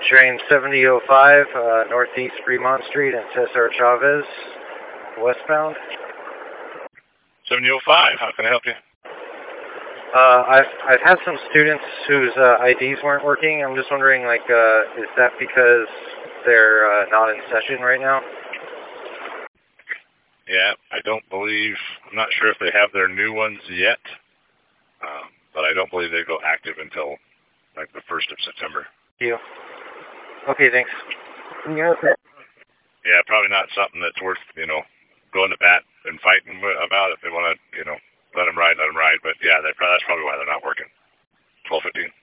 Train 7005, Northeast Fremont Street and Cesar Chavez, westbound. 7005, how can I help you? I've had some students whose IDs weren't working. I'm just wondering, like, is that because they're not in session right now? Yeah, I'm not sure if they have their new ones yet, but I don't believe they go active until, like, the 1st of September. Thank you. Okay, thanks. Yeah, probably not something that's worth, going to bat and fighting about. If they want to, let them ride, let them ride. But, yeah, that's probably why they're not working. 12:15.